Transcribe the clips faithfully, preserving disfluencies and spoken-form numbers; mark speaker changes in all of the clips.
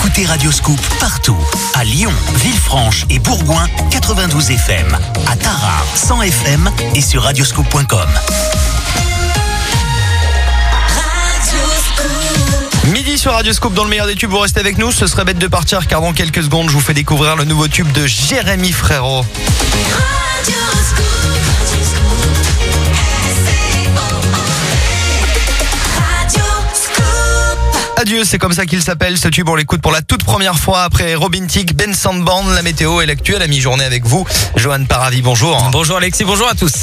Speaker 1: Écoutez Radio Scoop partout. À Lyon, Villefranche et Bourgoin, quatre-vingt-douze F M. À Tarare, cent F M et sur radioscoop point com.
Speaker 2: Midi sur Radio Scoop dans le meilleur des tubes, vous restez avec nous, ce serait bête de partir car dans quelques secondes je vous fais découvrir le nouveau tube de Jérémy Frérot. Adieu, c'est comme ça qu'il s'appelle, ce tube on l'écoute pour la toute première fois après Robin Thicke, Ben Sandband, la météo et l'actu à la mi-journée avec vous. Johan Paravi, bonjour.
Speaker 3: Bonjour Alexis, bonjour à tous.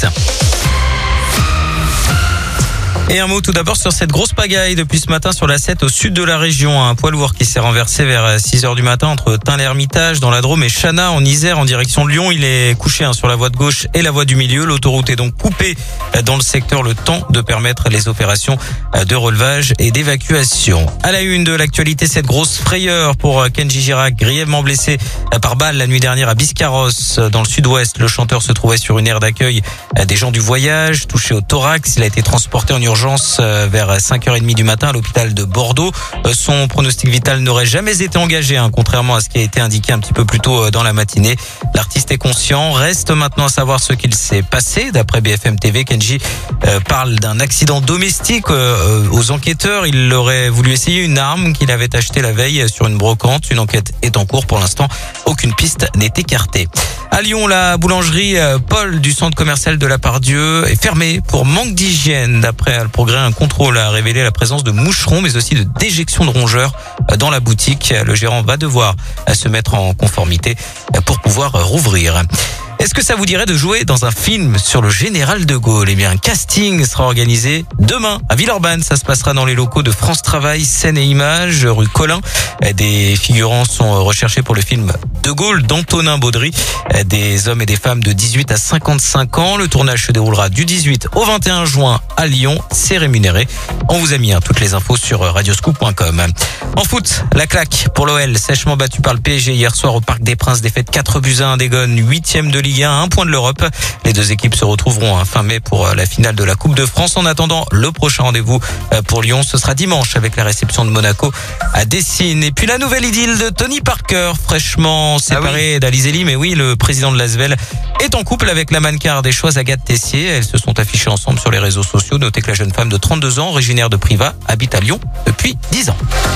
Speaker 3: Et un mot tout d'abord sur cette grosse pagaille depuis ce matin sur la sept au sud de la région. Un poids lourd qui s'est renversé vers six heures du matin entre Tain-l'Hermitage dans la Drôme et Chana en Isère en direction de Lyon. Il est couché hein, sur la voie de gauche et la voie du milieu. L'autoroute est donc coupée dans le secteur, le temps de permettre les opérations de relevage et d'évacuation. À la une de l'actualité, cette grosse frayeur pour Kenji Girac, grièvement blessé par balle la nuit dernière à Biscarrosse dans le sud-ouest. Le chanteur se trouvait sur une aire d'accueil des gens du voyage, touché au thorax. Il a été transporté en urgence vers cinq heures trente du matin à l'hôpital de Bordeaux. Son pronostic vital n'aurait jamais été engagé, hein, contrairement à ce qui a été indiqué un petit peu plus tôt dans la matinée. L'artiste est conscient. Reste maintenant à savoir ce qu'il s'est passé. D'après B F M T V, Kenji euh, parle d'un accident domestique euh, aux enquêteurs. Il aurait voulu essayer une arme qu'il avait achetée la veille sur une brocante. Une enquête est en cours. Pour l'instant, aucune piste n'est écartée. À Lyon, la boulangerie Paul du centre commercial de la Pardieu est fermée pour manque d'hygiène. D'après Le Progrès, un contrôle a révélé la présence de moucherons mais aussi de déjections de rongeurs dans la boutique. Le gérant va devoir se mettre en conformité pour pouvoir rouvrir. Est-ce que ça vous dirait de jouer dans un film sur le général de Gaulle? Eh bien, un casting sera organisé demain à Villeurbanne. Ça se passera dans les locaux de France Travail, Scène et Images, rue Collin. Des figurants sont recherchés pour le film De Gaulle d'Antonin Baudry. Des hommes et des femmes de dix-huit à cinquante-cinq ans. Le tournage se déroulera du dix-huit au vingt et un juin à Lyon. C'est rémunéré. On vous a mis hein, toutes les infos sur radioscoop point com. En foot, la claque pour l'O L, sèchement battu par le P S G hier soir au Parc des Princes. Défaite quatre buts à un des Gones, huitième de Ligue un, un point de l'Europe. Les deux équipes se retrouveront fin mai pour la finale de la Coupe de France. En attendant, le prochain rendez-vous pour Lyon, ce sera dimanche avec la réception de Monaco à Dessines. Et puis la nouvelle idylle de Tony Parker, fraîchement séparé ah oui. d'Alizé Lim. Mais oui, le président de l'A S V L est en couple avec la mannequin des choix Agathe Tessier. Elles se sont affichées ensemble sur les réseaux sociaux. Notez que la jeune femme de trente-deux ans, originaire de Privas, habite à Lyon depuis dix ans.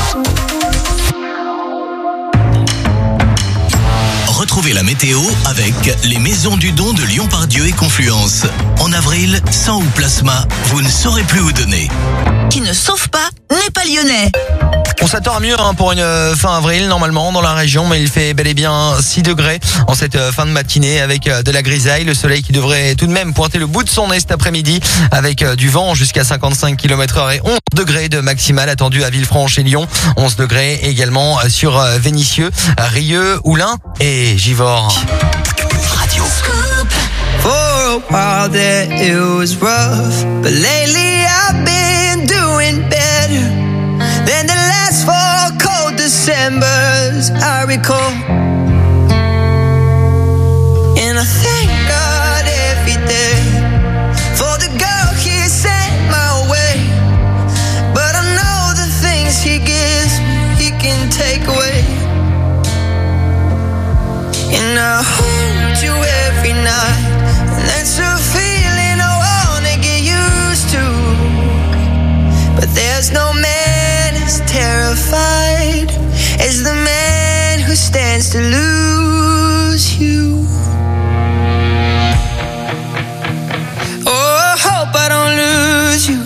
Speaker 1: Retrouvez la météo avec les maisons du don de Lyon-Pardieu et Confluence. En avril, sang ou plasma, vous ne saurez plus où donner.
Speaker 4: Qui ne sauve pas n'est pas lyonnais.
Speaker 2: On s'attend à mieux hein, pour une fin avril normalement dans la région, mais il fait bel et bien six degrés en cette fin de matinée avec de la grisaille. Le soleil qui devrait tout de même pointer le bout de son nez cet après-midi avec du vent jusqu'à cinquante-cinq kilomètres heure et onze degrés de maximal attendu à Villefranche et Lyon. onze degrés également sur Vénissieux, Rieux, Oulin et Givors.
Speaker 1: Radio
Speaker 5: Scoop. For a while there it was rough, but lately I've been doing better than the last four cold Decembers I recall. And I thank God every day for the girl He sent my way. But I know the things He gives me He can take away. And I hold you every night, and that's a feeling I wanna get used to. But there's no man as terrified as the man who stands to lose you. Oh, I hope I don't lose you.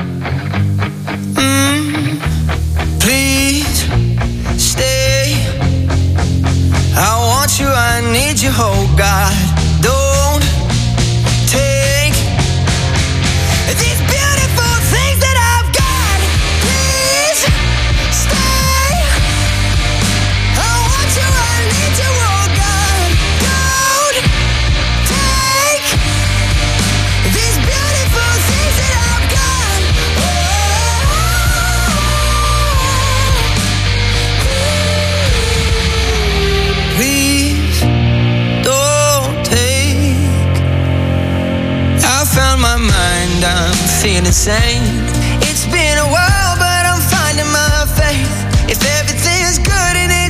Speaker 5: Mm, please stay. I want you, I need you, oh God. Don't take these beautiful things that I've got. Please stay. I want you, I need you, oh God. Don't take these beautiful things that I've got. Oh. Please don't take. I found my mind, I'm feeling sane. It's been a while, but I'm finding my faith. If everything's good and it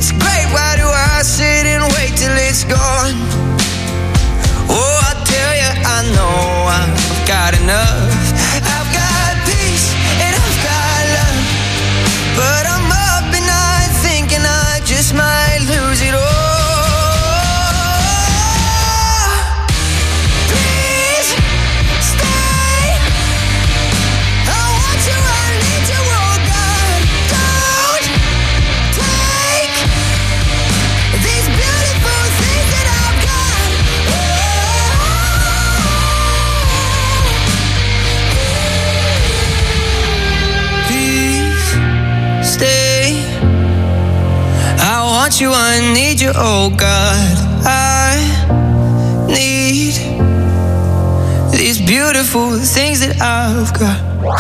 Speaker 5: want you, I need you, oh God. I need these beautiful things that I've got.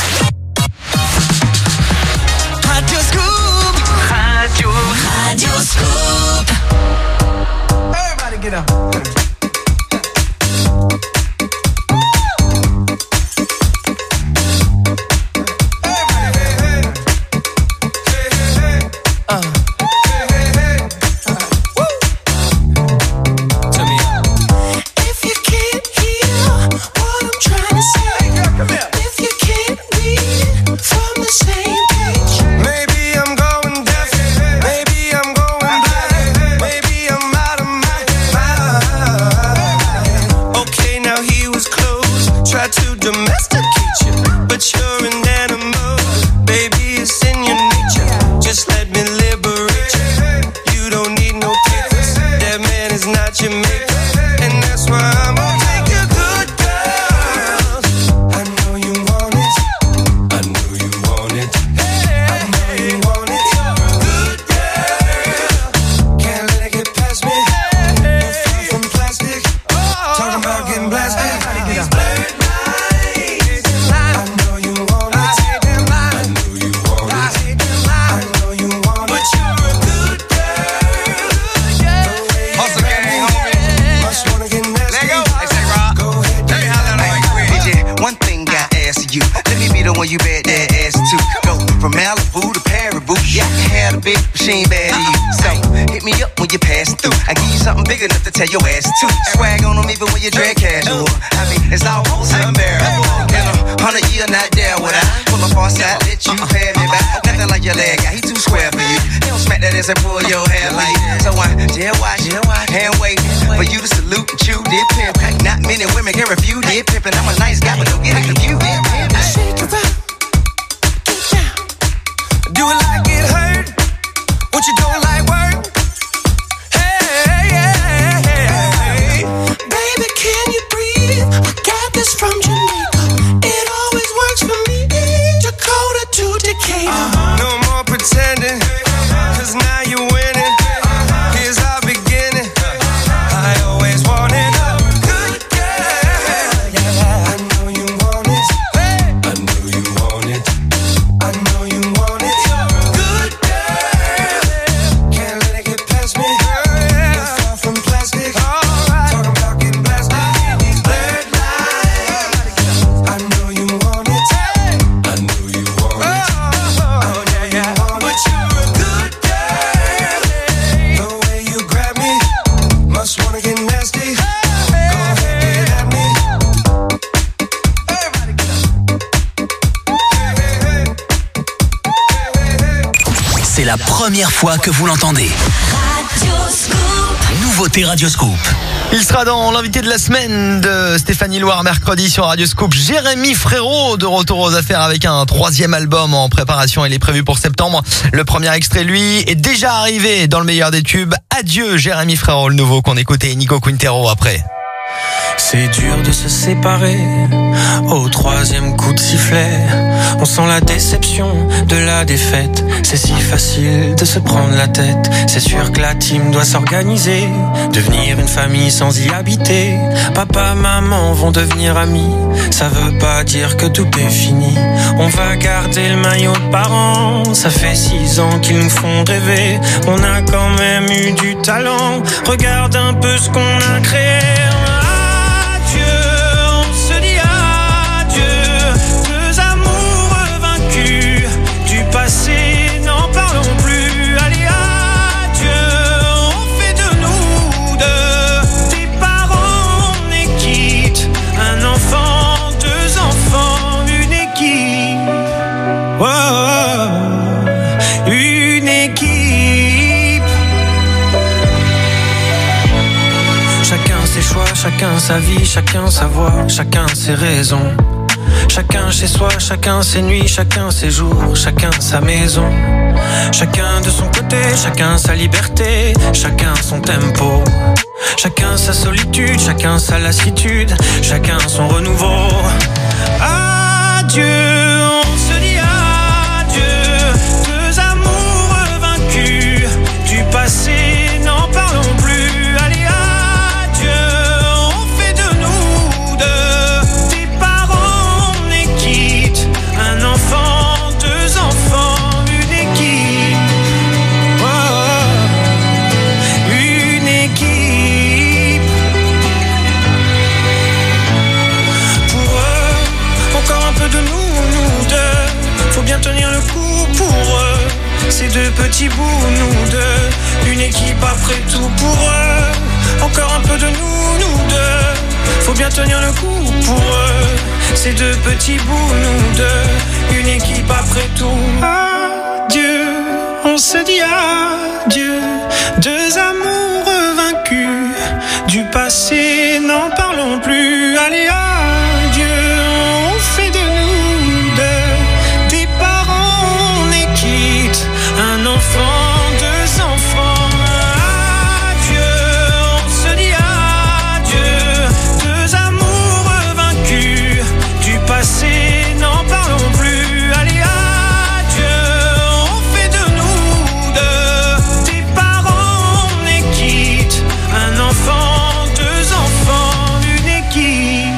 Speaker 5: Radio Scoop. Radio, Radio Scoop. Everybody get up.
Speaker 6: Tell your ass to swag on them even when you drag casual. I mean, it's almost unbearable. In a hundred year, not there would I pull up on side, let you pay me back. Nothing like your leg guy, he too square for you. He don't smack that ass and pull your hair like. So I jail watch, hand wait for you to salute and chew did pimp. Not many women can refuse did pimp, and I'm a nice guy, but don't get it confused. Shake it up, get down, do it like it hurt. What you don't like work. From Jamaica, it always works for me. Dakota to Decatur. Uh-huh. No more pretending, cause now you're winning. Uh-huh. Here's our beginning. I always wanted a good girl. Yeah. I know you want it. I know you want it. I know you want it. Good girl. Can't let it get past me. We're far from plastic. Right. Talking about getting blasted.
Speaker 1: La première fois que vous l'entendez. Radioscoop. Nouveauté Radioscoop.
Speaker 2: Il sera dans l'invité de la semaine de Stéphanie Loire mercredi sur Radioscoop. Jérémy Frérot de retour aux affaires avec un troisième album en préparation. Il est prévu pour septembre. Le premier extrait, lui, est déjà arrivé dans le meilleur des tubes. Adieu Jérémy Frérot, le nouveau qu'on écoutait. Nico Quintero après.
Speaker 7: C'est dur de se séparer au troisième coup de sifflet. On sent la déception de la défaite. C'est si facile de se prendre la tête. C'est sûr que la team doit s'organiser, devenir une famille sans y habiter. Papa, maman vont devenir amis. Ça veut pas dire que tout est fini. On va garder le maillot de parents. Ça fait six ans qu'ils nous font rêver. On a quand même eu du talent. Regarde un peu ce qu'on a créé. N'en parlons plus, allez adieu. On fait de nous deux des parents, on est quitte. Un enfant, deux enfants, une équipe. Oh, oh, oh, une équipe. Chacun ses choix, chacun sa vie, chacun sa voix, chacun ses raisons. Chacun chez soi, chacun ses nuits, chacun ses jours, chacun sa maison. Chacun de son côté, chacun sa liberté, chacun son tempo. Chacun sa solitude, chacun sa lassitude, chacun son renouveau. Adieu, on se dit adieu. Deux amours vaincus du passé. ces deux petits bouts, nous deux. Une équipe après tout pour eux. Encore un peu de nous, nous deux. Faut bien tenir le coup pour eux. Ces deux petits bouts, nous deux. Une équipe après tout. Adieu, on se dit adieu. Deux amours vaincus. Du passé, n'en parlons plus. Allez, adieu, on fait de nous deux. Des parents, on est quitte. Un enfant, deux enfants. Adieu, on se dit adieu. Deux amours vaincus. Du passé, n'en parlons plus. Allez, adieu, on fait de nous deux. Des parents, on est quitte. Un enfant, deux enfants, une équipe.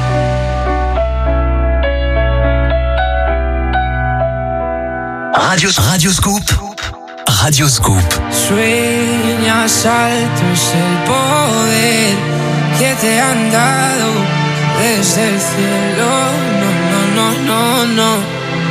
Speaker 1: Radio, Radio Scoop. Radio Scoop.
Speaker 8: Sueñas altos el poder que te han dado desde el cielo. No, no, no, no, no.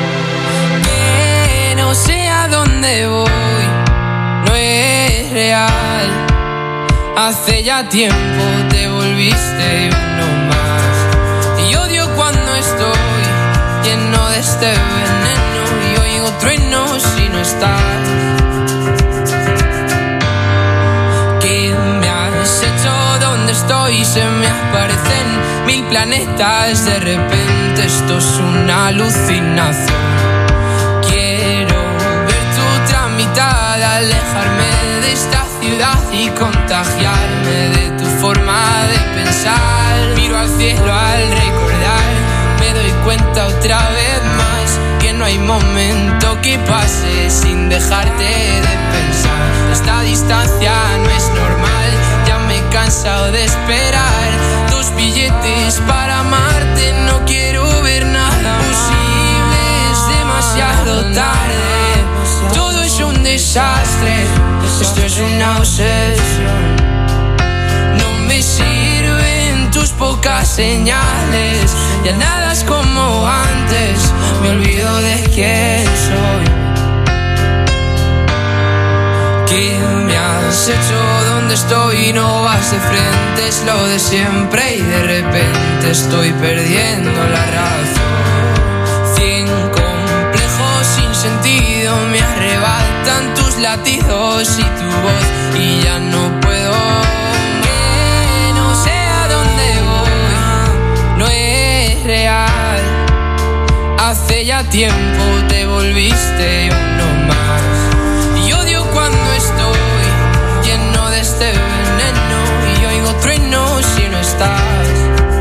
Speaker 8: Que no sé a dónde voy, no es real. Hace ya tiempo te volviste uno más. Y odio cuando estoy lleno de este veneno y oigo truenos si no estás. ¿Qué me has hecho? ¿Dónde estoy? Se me aparecen mil planetas. De repente esto es una alucinación. Quiero ver tu tramitada, alejarme de esta ciudad y contagiarme de tu forma de pensar. Miro al cielo al recordar, me doy cuenta otra vez más que no hay momento que pase sin dejarte de pensar. Esta distancia no es normal, ya me he cansado de esperar. Dos billetes para amarte, no quiero ver nada posible, es demasiado tarde. Todo es un desastre, esto es una obsesión. No me sirven tus pocas señales, ya nada es como antes, me olvido de quién soy. ¿Qué me has hecho? ¿Dónde estoy? No vas de frente, es lo de siempre y de repente estoy perdiendo la razón. Cien complejos sin sentido me arrebatan tus latidos y tu voz y ya no puedo. Que no sé a dónde voy, no es real. Hace ya tiempo te volviste uno más. Y odio cuando estoy lleno de este veneno y oigo truenos si no estás.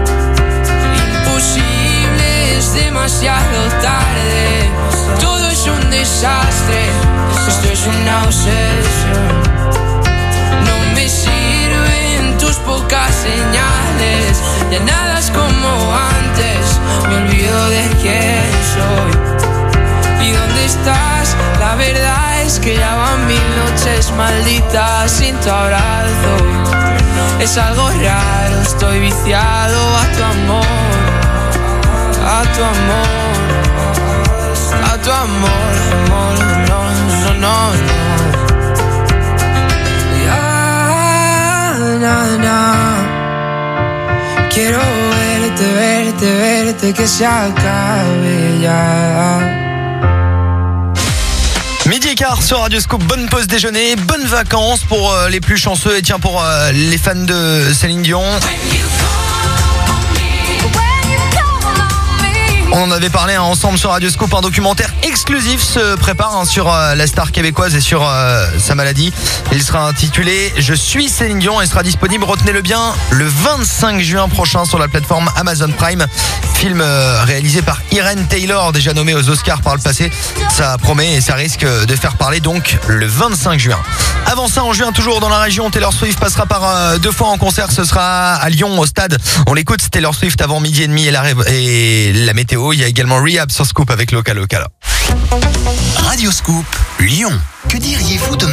Speaker 8: Imposible, es demasiado tarde. Todo es un desastre, esto es una obsesión. No me sirven tus pocas señales, ya nada es como antes, me olvido de quién soy. ¿Y dónde estás? La verdad es que ya van mil noches malditas sin tu abrazo. Es algo raro, estoy viciado a tu amor, a tu amor, a tu amor, amor, no, no, no, no. Ya, na, na. Quiero verte, verte, verte, que se acabe ya.
Speaker 2: Midi et quart sur Radio Scoop, bonne pause déjeuner, bonnes vacances pour euh, les plus chanceux et tiens pour euh, les fans de Céline Dion. On en avait parlé hein, ensemble sur Radio Scoop, un documentaire exclusif se prépare hein, sur euh, la star québécoise et sur euh, sa maladie. Il sera intitulé « Je suis Céline Dion » et sera disponible, retenez-le bien, le vingt-cinq juin prochain sur la plateforme Amazon Prime. Film euh, réalisé par Irene Taylor, déjà nommé aux Oscars par le passé. Ça promet et ça risque de faire parler donc le vingt-cinq juin. Avant ça, en juin, toujours dans la région, Taylor Swift passera par euh, deux fois en concert. Ce sera à Lyon, au stade. On l'écoute, Taylor Swift avant midi et demi et la, ré- et la météo. Il y a également Rehab sur Scoop avec Local Local.
Speaker 1: Radio Scoop, Lyon. Que diriez-vous de mettre un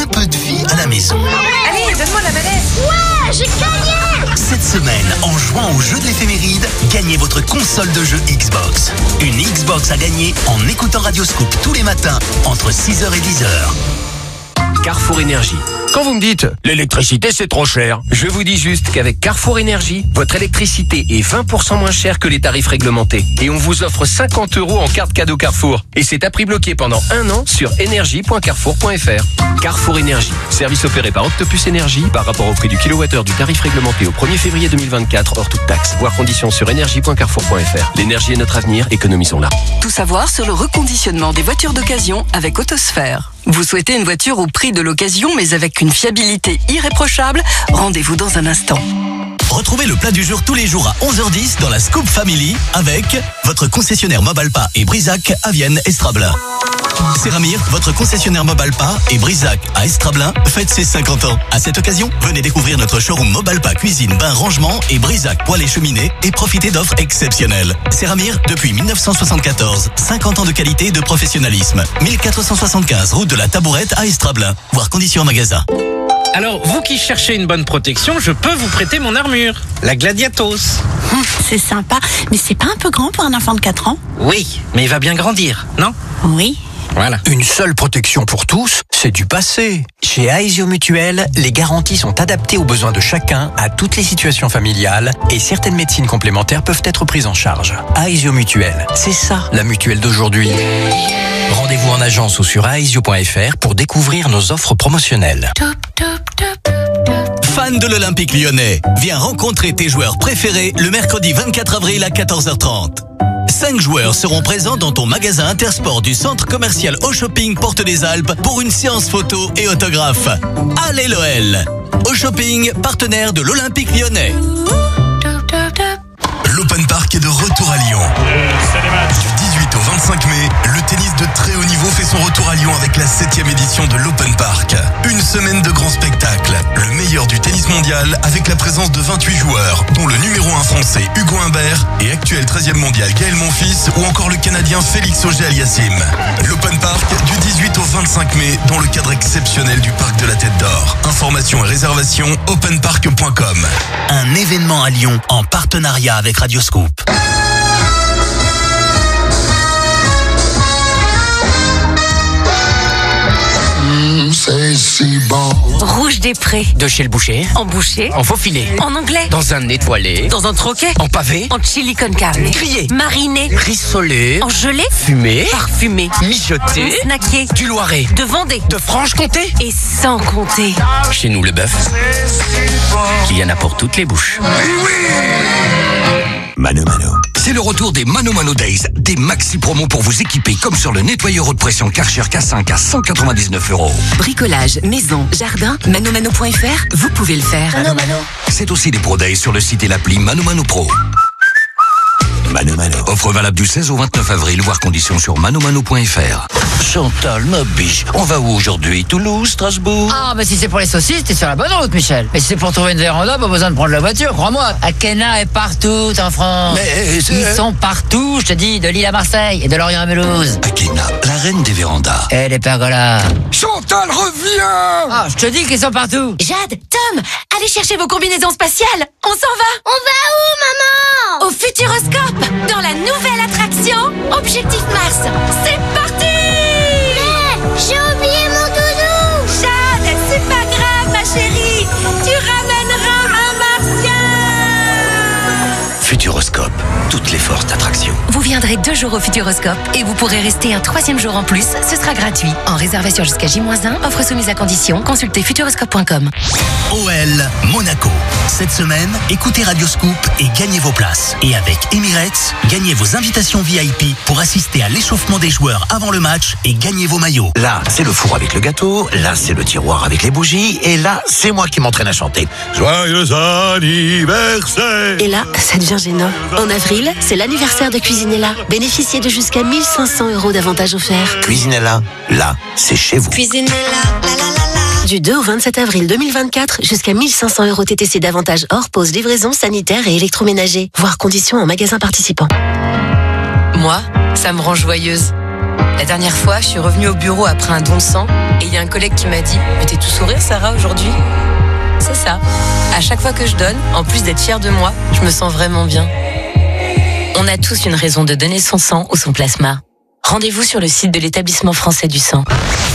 Speaker 1: un peu de vie à la maison.
Speaker 4: Allez, donne-moi la manette.
Speaker 9: Ouais, j'ai gagné.
Speaker 1: Cette semaine, en jouant au jeu de l'éphéméride, gagnez votre console de jeu Xbox. Une Xbox à gagner en écoutant Radioscoop tous les matins entre six heures et dix heures.
Speaker 10: Carrefour Énergie. Quand vous me dites « l'électricité c'est trop cher », je vous dis juste qu'avec Carrefour Énergie, votre électricité est vingt pour cent moins chère que les tarifs réglementés. Et on vous offre cinquante euros en carte cadeau Carrefour. Et c'est à prix bloqué pendant un an sur énergie point carrefour point f r. Carrefour Énergie. Service opéré par Octopus Énergie par rapport au prix du kilowattheure du tarif réglementé au premier février deux mille vingt-quatre hors toute taxe. Voir conditions sur énergie point carrefour point f r. L'énergie est notre avenir, économisons-la.
Speaker 11: Tout savoir sur le reconditionnement des voitures d'occasion avec Autosphère. Vous souhaitez une voiture au prix de l'occasion mais avec une fiabilité irréprochable? Rendez-vous dans un instant.
Speaker 1: Retrouvez le plat du jour tous les jours à onze heures dix dans la Scoop Family avec votre concessionnaire Mobalpa et Brisac à Vienne Estrablin. Séramir, votre concessionnaire Mobalpa et Brisac à Estrablin fête ses cinquante ans. À cette occasion, venez découvrir notre showroom Mobalpa cuisine, bain, rangement et Brisac poêle et cheminée et profitez d'offres exceptionnelles. Séramir, depuis mille neuf cent soixante-quatorze, cinquante ans de qualité et de professionnalisme. mille quatre cent soixante-quinze route de la Tabourette à Estrablin. Voir conditions en magasin.
Speaker 12: Alors, vous qui cherchez une bonne protection, je peux vous prêter mon armure, la Gladiatos.
Speaker 13: Hum, c'est sympa, mais c'est pas un peu grand pour un enfant de quatre ans?
Speaker 12: Oui, mais il va bien grandir, non?
Speaker 13: Oui.
Speaker 12: Voilà.
Speaker 14: Une seule protection pour tous, c'est du passé. Chez Aesio Mutuel, les garanties sont adaptées aux besoins de chacun, à toutes les situations familiales, et certaines médecines complémentaires peuvent être prises en charge. Aesio Mutuel, c'est ça la mutuelle d'aujourd'hui. Rendez-vous en agence ou sur aesio point f r pour découvrir nos offres promotionnelles.
Speaker 1: Fan de l'Olympique lyonnais, viens rencontrer tes joueurs préférés le mercredi vingt-quatre avril à quatorze heures trente. Cinq joueurs seront présents dans ton magasin Intersport du centre commercial Au Shopping Porte des Alpes pour une séance photo et autographe. Allez l'O L! Au Shopping, partenaire de l'Olympique lyonnais. L'Open Park est de retour à Lyon. Du dix-huit au vingt-cinq mai, le tennis de très haut niveau fait son retour à Lyon avec la septième édition de l'Open Park. Une semaine de grands spectacles. Le meilleur du tennis mondial avec la présence de vingt-huit joueurs, dont le numéro un français Hugo Humbert et actuel treizième mondial Gaël Monfils ou encore le Canadien Félix Auger-Aliassime. L'Open Park du dix-huit au vingt-cinq mai dans le cadre exceptionnel du Parc de la Tête d'Or. Informations et réservations open park point com. Un événement à Lyon en partenariat avec Radioscoop.
Speaker 15: Mmh, c'est si bon.
Speaker 16: Rouge des Prés.
Speaker 10: De chez le boucher.
Speaker 16: En boucher.
Speaker 10: En faux filet.
Speaker 16: En anglais.
Speaker 10: Dans un étoilé.
Speaker 16: Dans un troquet.
Speaker 10: En pavé.
Speaker 16: En chili con carne.
Speaker 10: Grillé.
Speaker 16: Mariné.
Speaker 10: Rissolé.
Speaker 16: En gelée.
Speaker 10: Fumé.
Speaker 16: Parfumé.
Speaker 10: Mijoté.
Speaker 16: Snacké.
Speaker 10: Du Loiret.
Speaker 16: De Vendée.
Speaker 10: De Franche-Comté.
Speaker 16: Et sans compter.
Speaker 10: Chez nous, le bœuf, il y en a pour toutes les bouches.
Speaker 17: Mano Mano. C'est le retour des Mano Mano Days, des maxi promos pour vous équiper comme sur le nettoyeur haute pression Karcher K cinq à cent quatre-vingt-dix-neuf euros.
Speaker 11: Bricolage, maison, jardin, mano mano point f r, vous pouvez le faire.
Speaker 17: Mano Mano. C'est aussi des Pro Days sur le site et l'appli Mano Mano Pro. Mano Mano. Offre valable du seize au vingt-neuf avril, voir conditions sur mano mano point f r. Chantal, ma biche, on va où aujourd'hui? Toulouse, Strasbourg?
Speaker 18: Ah, bah si c'est pour les saucisses, t'es sur la bonne route, Michel. Mais si c'est pour trouver une véranda, pas besoin de prendre la voiture, crois-moi. Akena est partout en France.
Speaker 17: Mais c'est...
Speaker 18: Ils sont partout, je te dis, de Lille à Marseille et de Lorient à Mulhouse.
Speaker 17: Akena, la reine des vérandas.
Speaker 18: Et les pergolas.
Speaker 17: Chantal, reviens!
Speaker 18: Ah, je te dis qu'ils sont partout.
Speaker 16: Jade, Tom, allez chercher vos combinaisons spatiales. On s'en va.
Speaker 9: On va où, maman?
Speaker 16: Au Futuroscope, dans la nouvelle attraction Objectif Mars. C'est parti!
Speaker 9: J'ai oublié mon doudou.
Speaker 16: Jade, c'est pas grave, ma chérie. Tu ramèneras un martien.
Speaker 17: Futuroscope, toutes les forces d'attraction.
Speaker 11: Vous viendrez deux jours au Futuroscope et vous pourrez rester un troisième jour en plus. Ce sera gratuit. En réservation jusqu'à J moins un, offre soumise à condition. Consultez futuroscope point com.
Speaker 1: O L Monaco. Cette semaine, écoutez Radioscoop et gagnez vos places. Et avec Emirates, gagnez vos invitations V I P pour assister à l'échauffement des joueurs avant le match et gagnez vos maillots.
Speaker 17: Là, c'est le four avec le gâteau, là, c'est le tiroir avec les bougies, et là, c'est moi qui m'entraîne à chanter. Joyeux anniversaire!
Speaker 19: Et là, ça devient gênant. En avril, c'est l'anniversaire de Cuisinella. Bénéficiez de jusqu'à mille cinq cents euros d'avantages offerts.
Speaker 17: Cuisinella, là, c'est chez vous.
Speaker 19: Cuisinella, la la la la. Du deux au vingt-sept avril deux mille vingt-quatre, jusqu'à mille cinq cents euros T T C d'avantages hors pause, livraison, sanitaire et électroménager. Voir conditions en magasin participant.
Speaker 11: Moi, ça me rend joyeuse.
Speaker 20: La dernière fois, je suis revenue au bureau après un don de sang et il y a un collègue qui m'a dit « Mais t'es tout sourire, Sarah, aujourd'hui ?» C'est ça. À chaque fois que je donne, en plus d'être fière de moi, je me sens vraiment bien. On a tous une raison de donner son sang ou son plasma. Rendez-vous sur le site de l'Établissement français du sang.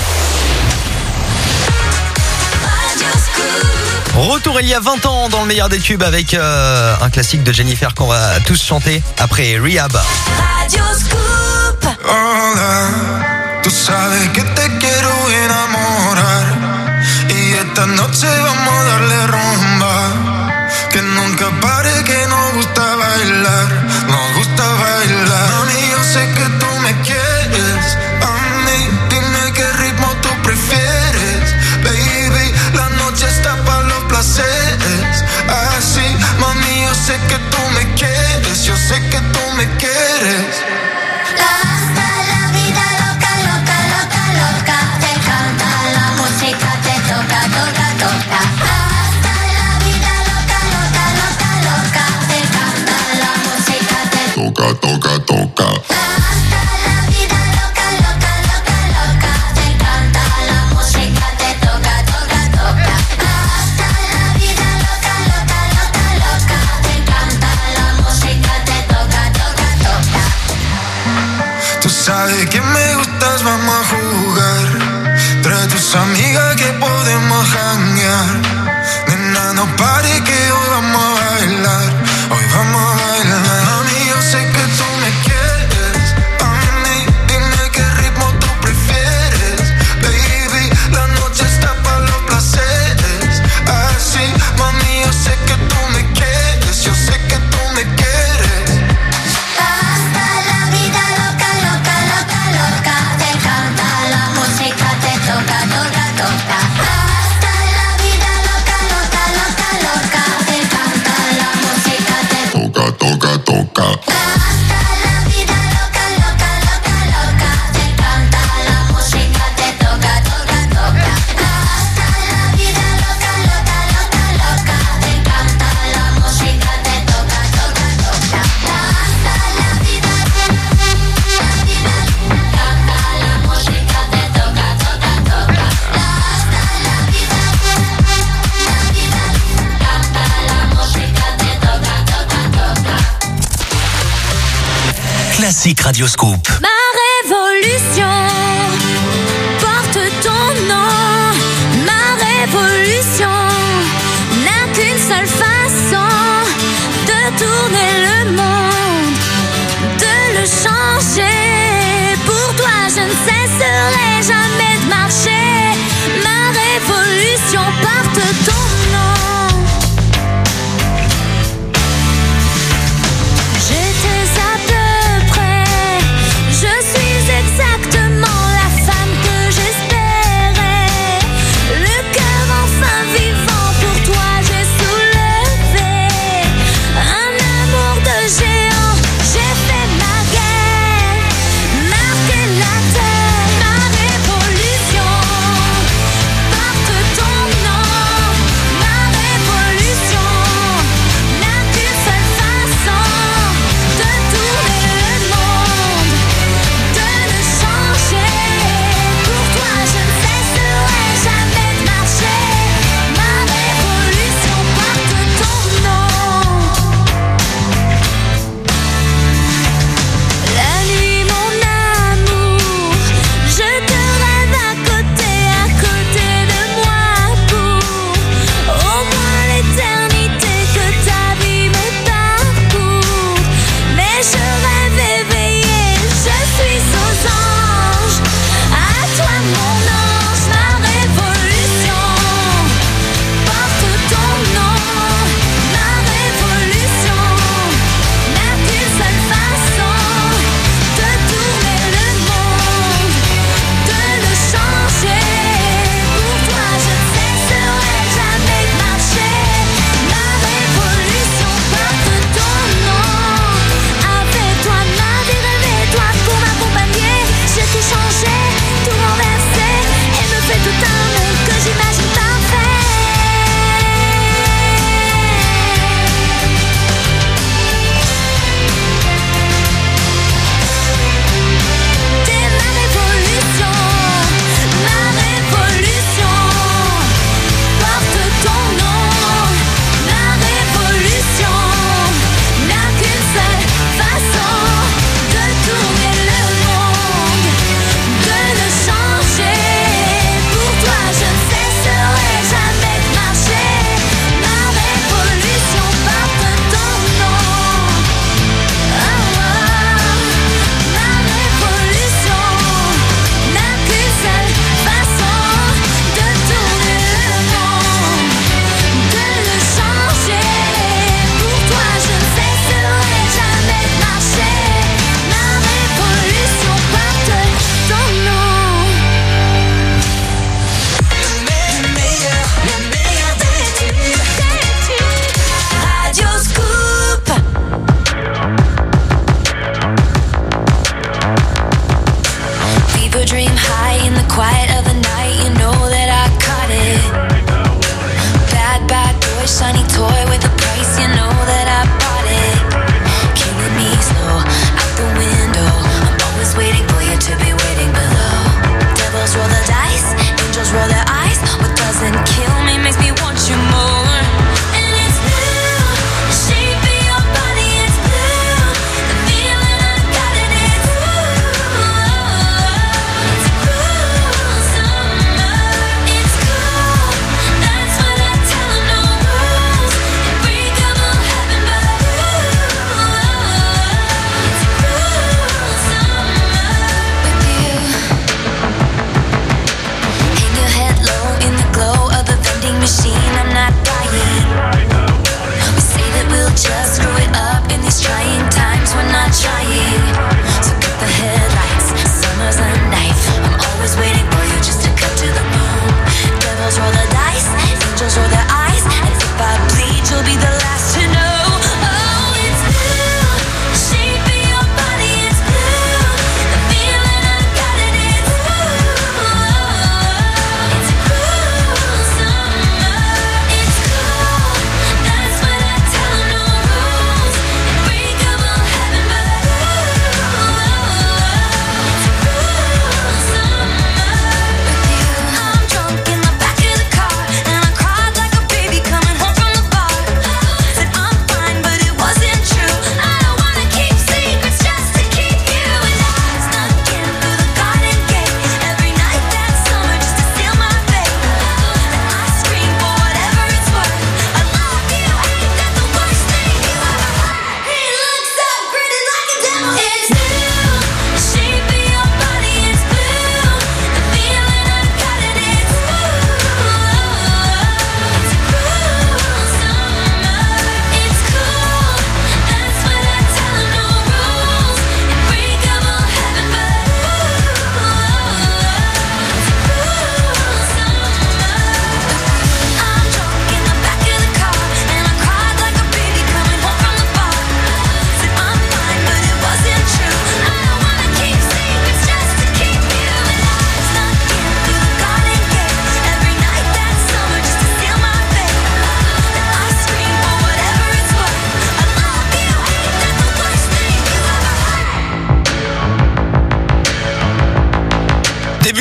Speaker 2: Retour il y a vingt ans dans le meilleur des tubes avec euh, un classique de Jennifer qu'on va tous chanter après Rehab.
Speaker 5: Radio Scoop. Hola, tú sabes que te quiero enamorar y esta noche vamos a darle rumba, que nunca pare, que nos gusta bailar, nos gusta bailar. Mami, yo sé que tú me quieres, a mí dime qué ritmo tú prefieres, baby, la noche está para los placeres, así, mami, yo sé que tú me quieres, yo sé que tú me quieres.
Speaker 9: Hasta la vida loca, loca, loca, loca, te canta la música, te toca, toca, toca. Hasta la vida loca, loca, loca, loca, te canta la música, te
Speaker 15: toca, toca, toca.
Speaker 9: Hasta la vida loca, loca, loca, loca, te canta la música, te toca, toca, toca. Hasta la vida loca, loca, loca, loca, te canta la música, te toca, toca, toca.
Speaker 5: Tú sabes que me gustas, vamos a jugar. Trae tus amigas que podemos janguear. Nena, no pare que hoy vamos a bailar. Hoy vamos a bailar. Mami, yo sé que tú me quieres. Mami, dime qué ritmo tú prefieres. Baby, la noche está para los placeres. Así, mami, yo sé que tú me quieres. Yo sé que tú me quieres.
Speaker 9: Hasta la vida loca, loca, loca, loca, te canta la música, te toca, toca, toca. Hasta la vida loca, loca, loca, loca, te canta la música, te
Speaker 15: toca, toca, toca.
Speaker 9: Hasta la vida loca, loca, loca, loca, te canta la música, te toca, toca, toca. Hasta la vida loca, loca, loca, loca, te canta la música, te toca, toca, toca. Hasta la vida, la vida, canta la música, te toca, toca, toca. Hasta la vida, la vida, canta la música, te toca, toca, toca.
Speaker 1: Classique Radio Scoop.
Speaker 16: Ma révolution porte ton nom. Ma révolution n'a qu'une seule façon de tourner le monde, de le changer. Pour toi, je ne cesserai jamais de marcher. Ma révolution porte ton nom. J'étais à peu près, je suis exactement la femme que j'espérais. Le cœur enfin vivant, pour toi j'ai soulevé un amour de géant. J'ai fait ma guerre, marqué la terre. Ma révolution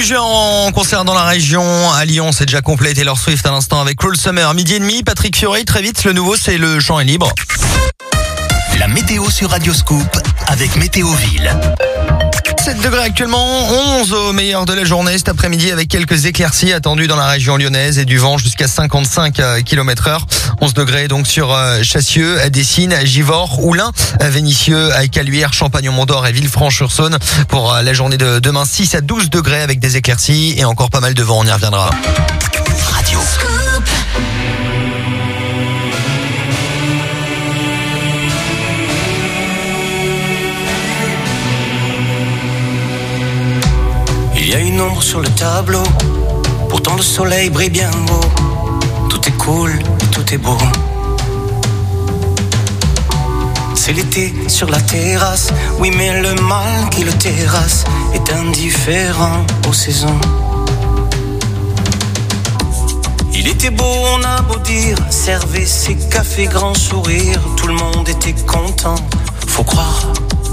Speaker 2: juin en concert dans la région. À Lyon, c'est déjà complet. Taylor Swift à l'instant avec Cruel Summer. Midi et demi, Patrick Fiori. Très vite, le nouveau, c'est le champ est libre.
Speaker 1: La météo sur Radio Scoop avec Météoville.
Speaker 2: sept degrés actuellement, onze au meilleur de la journée cet après-midi avec quelques éclaircies attendues dans la région lyonnaise et du vent jusqu'à cinquante-cinq kilomètres heure. onze degrés donc sur Chassieux, Dessines, Givors, Oulin, Vénissieux, Caluire, Champagne-Mont-d'Or et Villefranche-sur-Saône. Pour la journée de demain, six à douze degrés avec des éclaircies et encore pas mal de vent, on y reviendra.
Speaker 1: Radio Scoop.
Speaker 7: Il y a une ombre sur le tableau, pourtant le soleil brille bien haut. Tout est cool, tout est beau. C'est l'été sur la terrasse, oui mais le mal qui le terrasse est indifférent aux saisons. Il était beau, on a beau dire, servait ses cafés grand sourire, tout le monde était content, faut croire.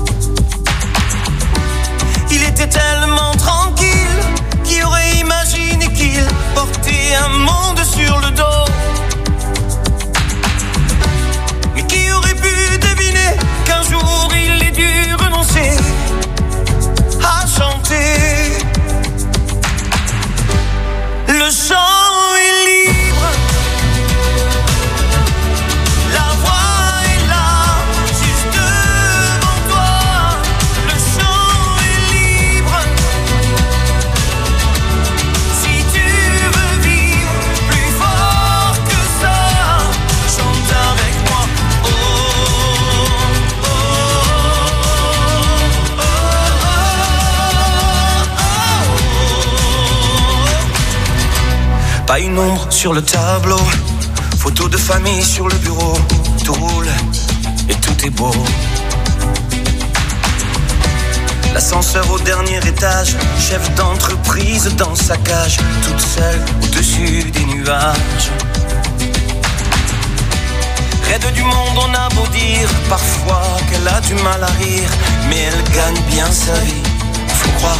Speaker 7: Il était tellement tranquille, qui aurait imaginé qu'il portait un monde sur le dos. Mais qui aurait pu deviner qu'un jour il ait dû renoncer à chanter. Le chant est libre, la voix est là, juste devant toi. Le chant est libre, si tu veux vivre plus fort que ça, chante avec moi. Oh, oh, oh, oh, oh, oh. Pas une ombre sur le tableau, photo de famille sur le bureau, tout roule et tout est beau. L'ascenseur au dernier étage, chef d'entreprise dans sa cage, toute seule au-dessus des nuages. Raide du monde, on a beau dire parfois qu'elle a du mal à rire, mais elle gagne bien sa vie, faut croire.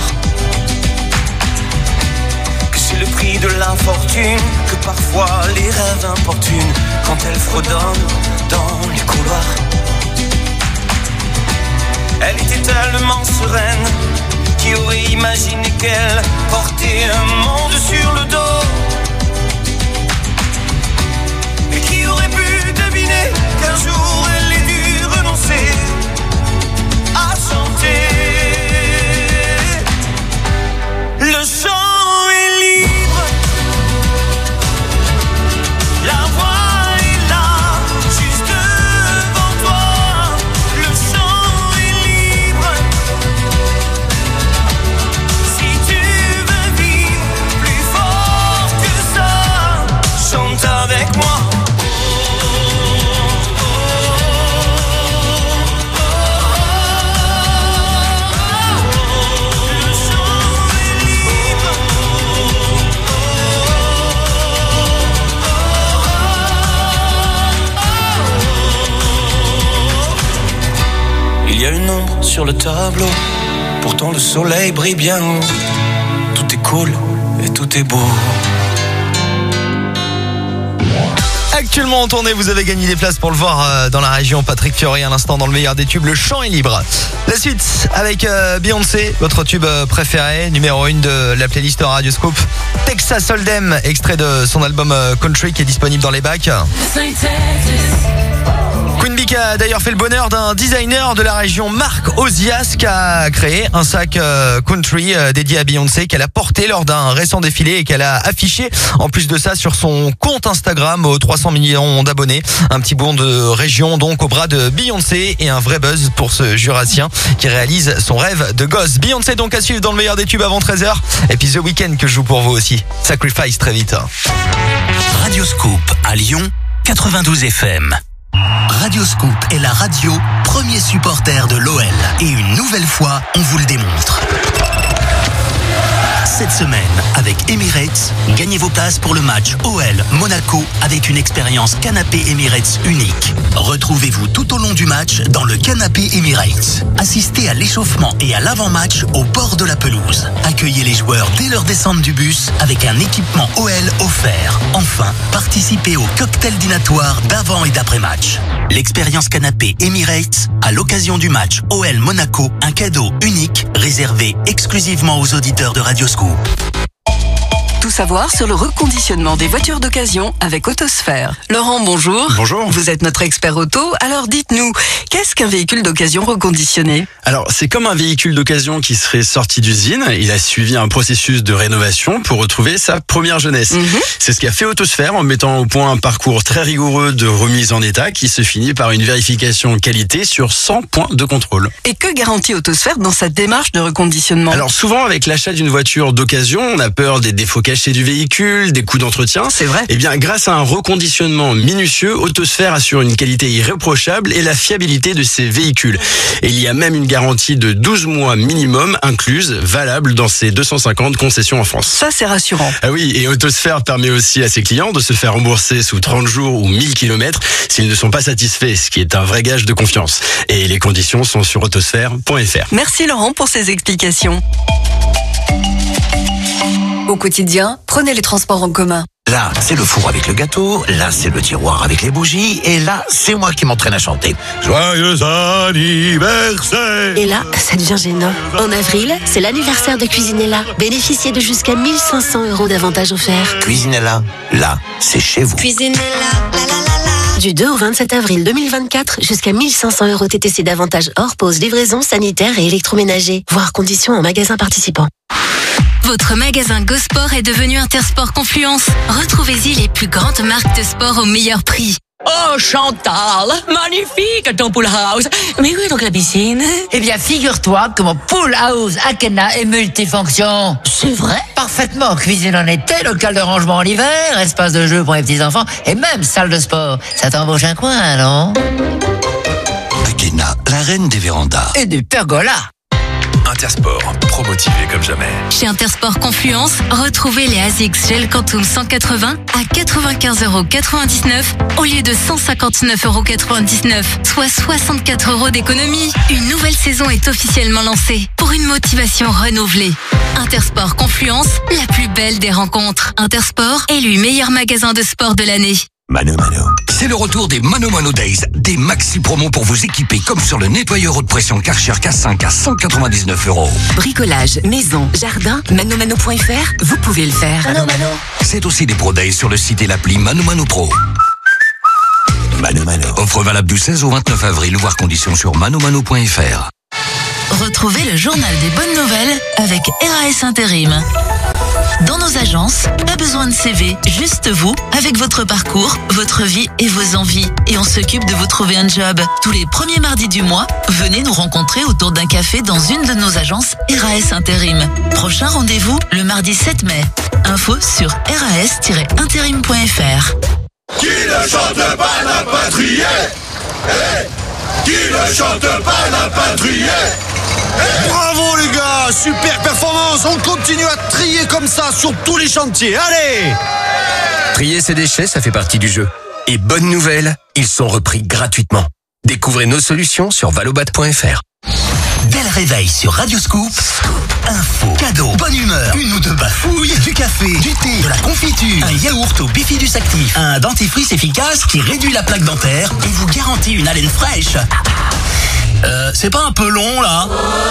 Speaker 7: Que c'est le prix de l'infortune, que parfois les rêves importunent quand elle fredonne dans les couloirs. Elle était tellement sereine, qui aurait imaginé qu'elle portait un monde sur le dos. Et qui aurait pu deviner qu'un jour elle ait dû renoncer à chanter. Le chant est libre, la voix est là, juste devant toi. Le chant est libre, si tu veux vivre plus fort que ça, chante avec moi. Il y a une ombre sur le tableau, pourtant le soleil brille bien haut. Tout est cool et tout est beau.
Speaker 2: Actuellement en tournée, vous avez gagné des places pour le voir euh, dans la région. Patrick Fiori à l'instant dans le meilleur des tubes, le chant est libre. La suite avec euh, Beyoncé, votre tube euh, préféré, numéro un de la playlist Radio Scoop. Texas Hold'em, extrait de son album euh, Country qui est disponible dans les bacs. Queen Bee a d'ailleurs fait le bonheur d'un designer de la région, Marc Ozias, qui a créé un sac euh, country euh, dédié à Beyoncé qu'elle a porté lors d'un récent défilé et qu'elle a affiché en plus de ça sur son compte Instagram aux trois cents millions d'abonnés. Un petit bond de région donc au bras de Beyoncé et un vrai buzz pour ce Jurassien qui réalise son rêve de gosse. Beyoncé donc à suivre dans le meilleur des tubes avant treize heures et puis The Weeknd que je joue pour vous aussi. Sacrifice très vite.
Speaker 1: Radio Scoop à Lyon, quatre-vingt-douze F M. Radio Scoop est la radio premier supporter de l'O L. Et une nouvelle fois, on vous le démontre.
Speaker 21: Cette semaine, avec Emirates, gagnez vos places pour le match O L Monaco avec une expérience canapé Emirates unique. Retrouvez-vous tout au long du match dans le canapé Emirates. Assistez à l'échauffement et à l'avant-match au bord de la pelouse. Accueillez les joueurs dès leur descente du bus avec un équipement O L offert. Enfin, participez au cocktail dînatoire d'avant et d'après-match. L'expérience canapé Emirates à l'occasion du match O L Monaco, un cadeau unique réservé exclusivement aux auditeurs de Radioscoop.
Speaker 11: Tout savoir sur le reconditionnement des voitures d'occasion avec Autosphère. Laurent, bonjour.
Speaker 22: Bonjour.
Speaker 11: Vous êtes notre expert auto, alors dites-nous, qu'est-ce qu'un véhicule d'occasion reconditionné ?
Speaker 22: Alors, c'est comme un véhicule d'occasion qui serait sorti d'usine. Il a suivi un processus de rénovation pour retrouver sa première jeunesse. Mm-hmm. C'est ce qu'a fait Autosphère en mettant au point un parcours très rigoureux de remise en état qui se finit par une vérification qualité sur cent points de contrôle.
Speaker 11: Et que garantit Autosphère dans sa démarche de reconditionnement ?
Speaker 22: Alors, souvent, avec l'achat d'une voiture d'occasion, on a peur des défauts cachés du véhicule, des coûts d'entretien.
Speaker 11: C'est vrai.
Speaker 22: Eh bien, grâce à un reconditionnement minutieux, Autosphère assure une qualité irréprochable et la fiabilité de ses véhicules. Et il y a même une garantie de douze mois minimum incluse, valable dans ses deux cent cinquante concessions en France.
Speaker 11: Ça, c'est rassurant.
Speaker 22: Ah oui, et Autosphère permet aussi à ses clients de se faire rembourser sous trente jours ou mille kilomètres s'ils ne sont pas satisfaits, ce qui est un vrai gage de confiance. Et les conditions sont sur autosphère point f r.
Speaker 11: Merci Laurent pour ces explications. Au quotidien, prenez les transports en commun.
Speaker 17: Là, c'est le four avec le gâteau, là, c'est le tiroir avec les bougies, et là, c'est moi qui m'entraîne à chanter.
Speaker 1: Joyeux anniversaire!
Speaker 19: Et là, ça devient gênant. En avril, c'est l'anniversaire de Cuisinella. Bénéficiez de jusqu'à mille cinq cents euros d'avantages offerts.
Speaker 17: Cuisinella, là, c'est chez vous.
Speaker 19: Cuisinella, la la la la. Du deux au vingt-sept avril deux mille vingt-quatre, jusqu'à mille cinq cents euros T T C d'avantages hors pause, livraison, sanitaire et électroménager. Voir conditions en magasin participant.
Speaker 23: Votre magasin Go Sport est devenu Intersport Confluence. Retrouvez-y les plus grandes marques de sport au meilleur prix.
Speaker 18: Oh Chantal, magnifique ton pool house. Mais où est donc la piscine? Eh bien figure-toi que mon pool house Akena est multifonction. C'est vrai? Parfaitement, cuisine en été, local de rangement en hiver, espace de jeu pour les petits enfants et même salle de sport. Ça t'embauche un coin, non?
Speaker 17: Akena, la reine des vérandas.
Speaker 18: Et des pergolas.
Speaker 1: Intersport, promotivé comme jamais.
Speaker 23: Chez Intersport Confluence, retrouvez les ASICS Gel Quantum cent quatre-vingts à quatre-vingt-quinze euros quatre-vingt-dix-neuf au lieu de cent cinquante-neuf euros quatre-vingt-dix-neuf, soit soixante-quatre euros d'économie. Une nouvelle saison est officiellement lancée pour une motivation renouvelée. Intersport Confluence, la plus belle des rencontres. Intersport, élu meilleur magasin de sport de l'année.
Speaker 17: Mano Mano. C'est le retour des Mano Mano Days, des maxi promos pour vous équiper comme sur le nettoyeur haute pression Karcher K cinq à cent quatre-vingt-dix-neuf euros.
Speaker 11: Bricolage, maison, jardin, manomano point f r, vous pouvez le faire.
Speaker 17: Mano Mano. C'est aussi des Pro Days sur le site et l'appli Mano Mano Pro. Mano Mano. Offre valable du seize au vingt-neuf avril, voir conditions sur manomano point f r.
Speaker 4: Retrouvez le journal des bonnes nouvelles avec R A S Intérim. Dans nos agences, pas besoin de C V, juste vous, avec votre parcours, votre vie et vos envies. Et on s'occupe de vous trouver un job. Tous les premiers mardis du mois, venez nous rencontrer autour d'un café dans une de nos agences R A S Intérim. Prochain rendez-vous, le mardi sept mai. Info sur r a s tiret intérim point f r.
Speaker 1: Qui ne chante pas la patrie? Hey, qui ne chante pas la patrie? Hey.
Speaker 24: Bravo les gars, super performance. On continue à trier comme ça sur tous les chantiers. Allez!
Speaker 10: Trier ses déchets, ça fait partie du jeu. Et bonne nouvelle, ils sont repris gratuitement. Découvrez nos solutions sur valobat point f r.
Speaker 21: Dès le réveil sur Radioscoop, info, cadeau, bonne humeur, une ou deux bafouilles, du café, du thé, de la confiture, un yaourt au bifidus actif, un dentifrice efficace qui réduit la plaque dentaire et vous garantit une haleine fraîche. Euh, c'est pas un peu long là?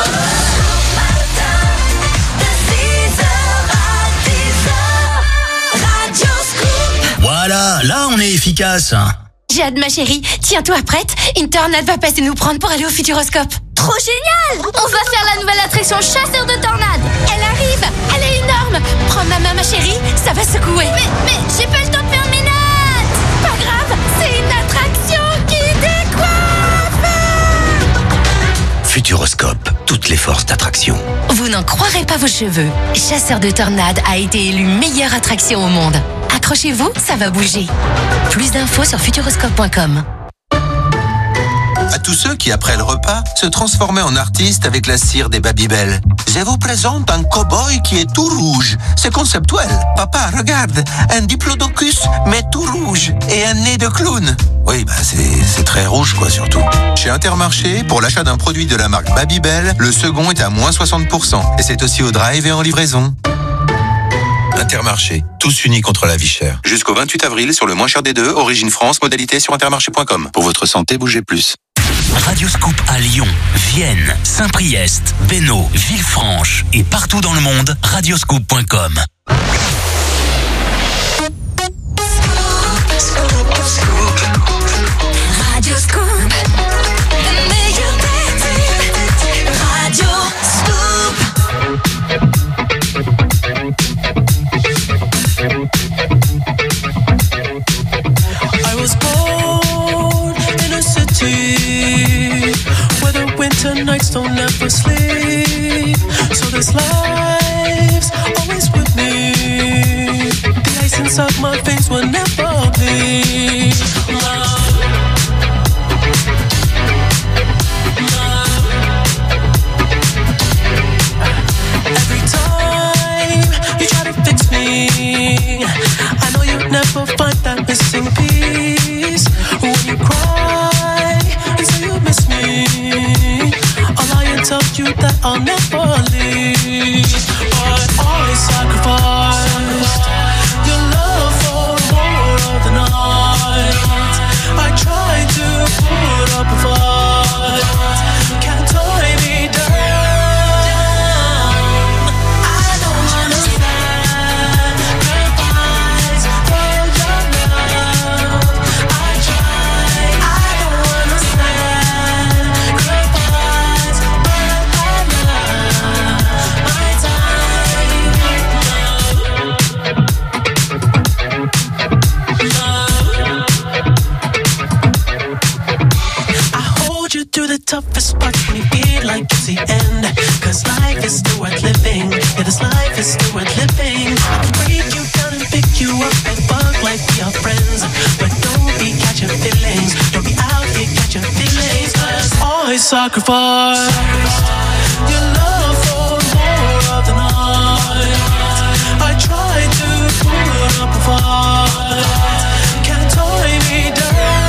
Speaker 21: Voilà, là on est efficace.
Speaker 25: J'ai hâte ma chérie, tiens-toi prête, une tornade va passer nous prendre pour aller au Futuroscope.
Speaker 16: Trop génial! On va faire la nouvelle attraction chasseur de tornades.
Speaker 25: Elle arrive, elle est énorme. Prends ma main ma chérie, ça va secouer.
Speaker 16: Mais, mais, j'ai pas le temps de faire mes notes.
Speaker 25: Pas grave, c'est une attraction qui décoiffe.
Speaker 17: Futuroscope, toutes les forces d'attraction.
Speaker 25: Vous n'en croirez pas vos cheveux. Chasseur de tornades a été élu meilleure attraction au monde. Accrochez-vous, ça va bouger. Plus d'infos sur futuroscope point com.
Speaker 3: À tous ceux qui, après le repas, se transformaient en artistes avec la cire des Babybel. Je vous présente un cow-boy qui est tout rouge. C'est conceptuel. Papa, regarde, un diplodocus, mais tout rouge, et un nez de clown. Oui, bah c'est, c'est très rouge, quoi, surtout. Chez Intermarché, pour l'achat d'un produit de la marque Babybel, le second est à moins soixante pour cent. Et c'est aussi au drive et en livraison. Intermarché, tous unis contre la vie chère. Jusqu'au vingt-huit avril sur le moins cher des deux, Origine France, modalité sur intermarché point com. Pour votre santé, bougez plus.
Speaker 21: Radioscoop à Lyon, Vienne, Saint-Priest, Bénaud, Villefranche et partout dans le monde, radioscoop point com.
Speaker 16: Radioscoop, le meilleur des Radioscoop.
Speaker 7: I was born in a city where the winter nights don't ever sleep. So this life's always with me. The ice inside my veins will never bleed. Love. Every time you try to fix me, I know you'll never find that missing piece. When you cry and say you miss me, I'll lie and tell you that I'll never leave. But I sacrificed your love for more of the night. I tried to put up a fight, can't tie me down. Toughest part when you feel like it's the end. Cause life is still worth living. Yeah, this life is still worth living. I can break you down and pick you up and fuck like we are friends. But don't be catching feelings. Don't be out here catching feelings. Cause I sacrifice your love for more of the night. I tried to put up a fight, can't tie me down.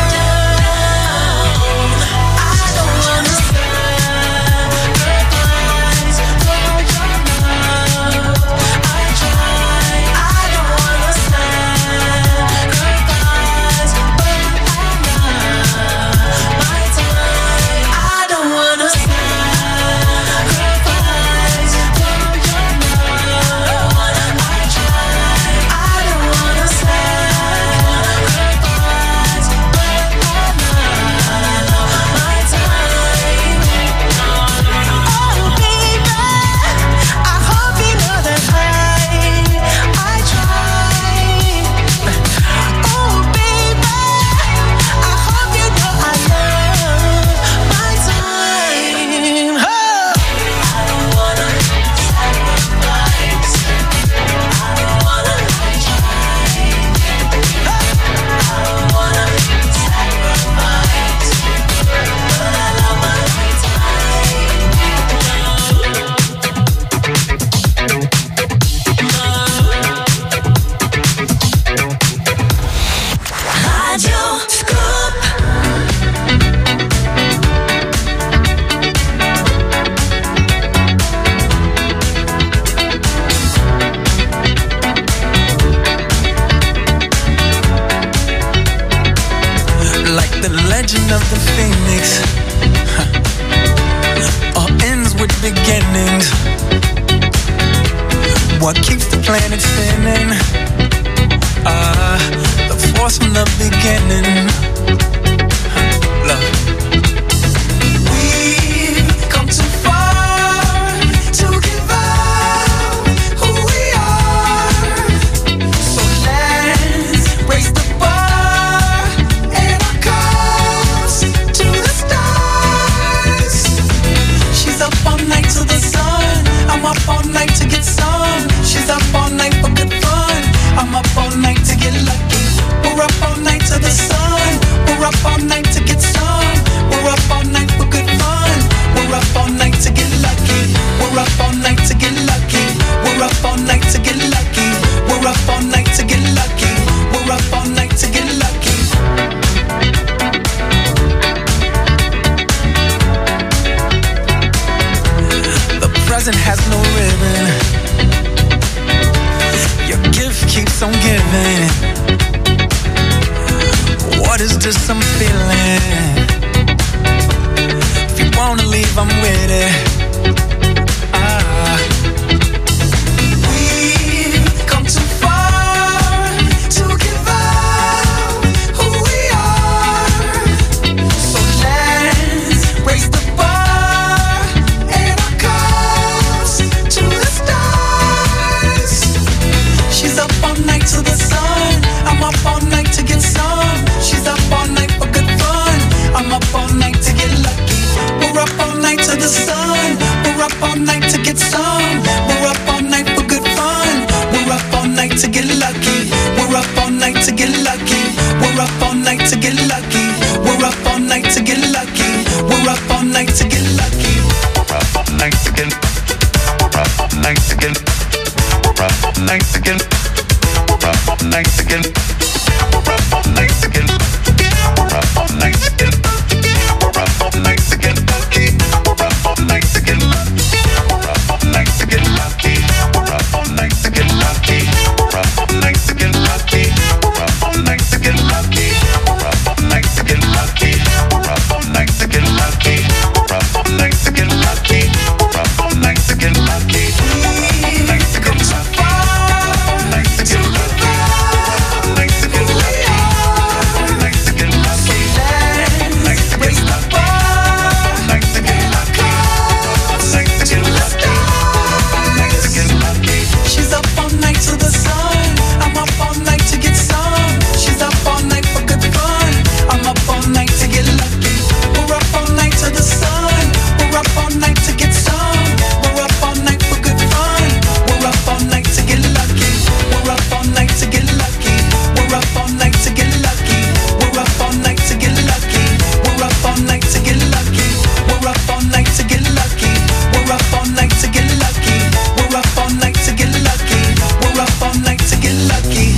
Speaker 7: What keeps the planet spinning? Ah, uh, the force from the beginning. Love. We've come too far to give up who we are. So let's raise the bar and our cups to the stars. She's up all night to the sun. I'm up all night to get some. She's up all night for good fun. I'm What is this I'm feeling? If you wanna leave, I'm with it. Ah. We've come too far to give up who we are. So let's raise the bar and our cups to the stars. She's up all night to the sun. I'm up all night to get some. She's up all night for good fun. I'm up all night to get lucky. We're up all night to the sun. We're up all night to get some. We're up all night for good fun. We're up all night to get lucky. We're up all night to get lucky. We're up all night to get lucky. We're up all night to get lucky. We're up all night to get lucky. We're up all night to get. We're up all night to get. We're up all night to get. We're up all night to get. We're up all night to get. We're up all night to get. We're up all night to get lucky. We're up all night to get lucky. We're up all night to get lucky. We're up all night to get lucky. We're up all night to get lucky. We're up all night to get lucky. We're up all night to get lucky. We're up all night to get lucky. We're up all night to get lucky. We're up all night to get lucky. We're up all night to get so far. Night to get lucky. Night to get lucky. Night to get lucky. Night to get lucky. Night to get lucky. Night to get lucky. Night to get lucky. She's up all night to the sun. I'm up all night to get some. She's up all night for good fun. I'm up all night to get lucky. We're up all night to the sun. We're up all night to get some. We're up all night for good fun. We're up all night to get lucky. We're up all night to get lucky. We're up all night to get lucky. We're up all night to get lucky. We're up all night to get lucky. We're up all night to get lucky. We're up all night to get lucky. We're up all night to get lucky. We're up all night to get lucky.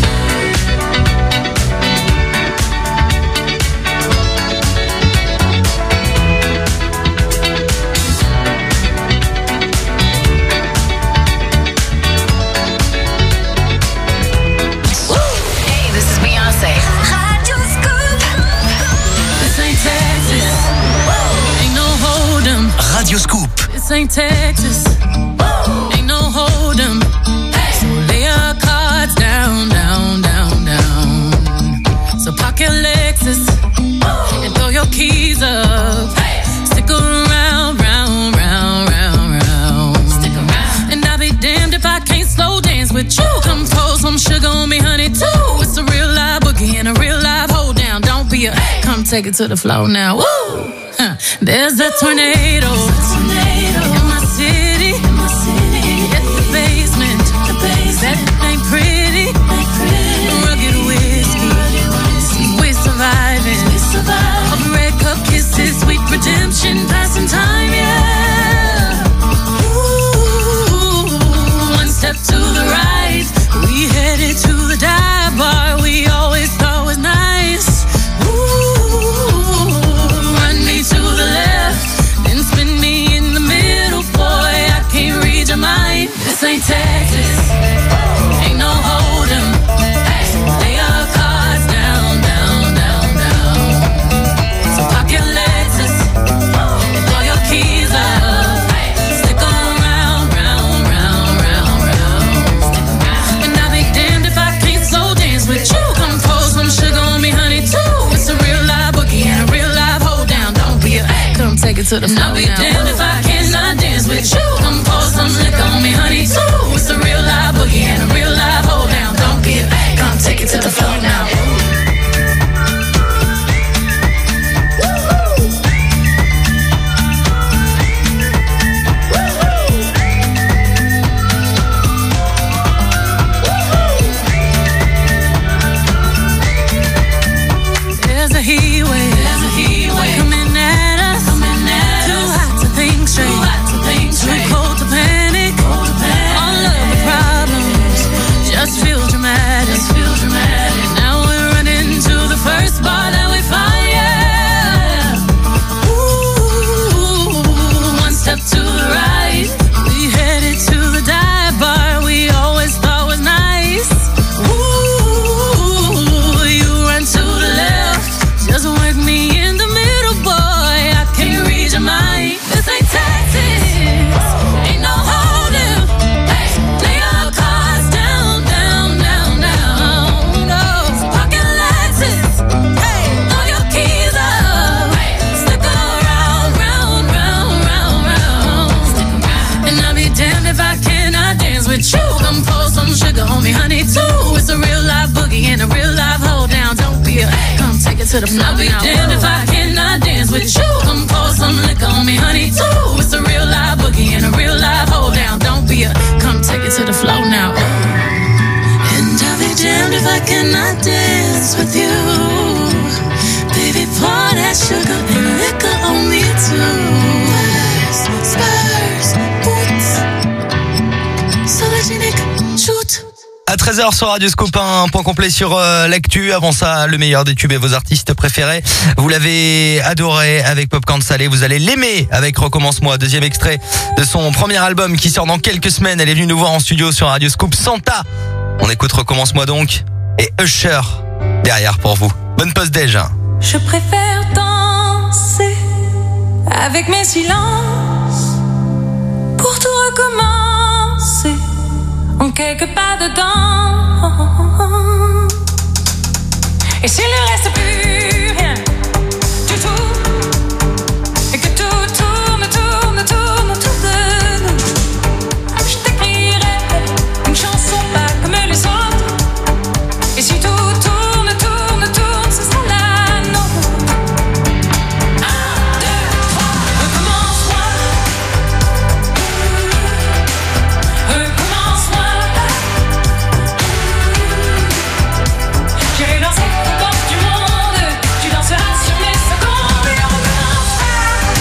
Speaker 25: Hey, this is Beyonce. Radio Scoop.
Speaker 16: This ain't Texas. Ain't no hold 'em.
Speaker 21: Radio Scoop.
Speaker 16: This ain't Texas. Ain't no hold 'em. So lay your cards down, down, down, down. So park your Lexus and throw your keys up. Stick around, round, round, round, round. Stick around. And I'll be damned if I can't slow dance with you. Come pour some sugar on me, honey, too. It's a real live boogie and a real live hold down. Don't be a come take it to the floor now. Woo! Huh. There's a tornado. In my city. At the basement. That ain't pretty. Rugged whiskey. We're surviving. Of red cup kisses, sweet redemption, passing time, yeah. Ooh, one step to the right. We headed to the dive bar we always thought was nice. Ooh, run me to the left, then spin me in the middle, boy. I can't read your mind. This ain't Texas, ain't no hold 'em. Lay your cards down, down, down, down. So park your Lexus and throw your keys up. Stick around, round, round, round, round. And I'll be damned if I can't slow dance with you. Come pour some sugar on me, honey, too. It's a real live boogie and a real live hold down. Don't be a come take it to the floor. And I'll be damned if I cannot dance with you. Come pour some liquor on me, honey, too. It's a real live boogie and a real live hold down. Don't be a come take it to the floor now. There's a heat wave. There's a heat wave coming at us. Coming at Too us. hot to think straight. Too hot to think straight. Too cold to panic. Cold to panic. All of the problems
Speaker 6: boogie and a real life hold down. Don't be a, come take it to the floor now. I'll be damned if I cannot dance with you. Come pour some liquor on me, honey, too. It's a real life boogie and a real life hold down. Don't be a, come take it to the floor now. And I'll be damned if I cannot dance with you. Baby, pour that sugar and liquor on me too. Spurs, boots, Sologenic, shoot.
Speaker 2: À treize heures sur Radio Scoop, un point complet sur euh, l'actu. Avant ça, le meilleur des tubes et vos artistes préférés. Vous l'avez adoré avec Popcorn Salé, vous allez l'aimer avec Recommence-moi. Deuxième extrait de son premier album qui sort dans quelques semaines. Elle est venue nous voir en studio sur Radio Scoop. Santa. On écoute Recommence-moi donc. Et Usher derrière pour vous. Bonne pause déj.
Speaker 16: Je préfère danser avec mes silences pour tout recommencer en quelque pas dedans. Et s'il ne reste plus rien du tout et que tout tourne, tourne, tourne autour de nous, je t'écrirai une chanson pas comme les autres. Et si tout tourne, tourne, tourne, ce sera la nôtre. Un, deux, trois, recommence-moi. Recommence-moi. J'irai danser aux portes du monde. Tu danseras sur mes secondes. Et on recommencera.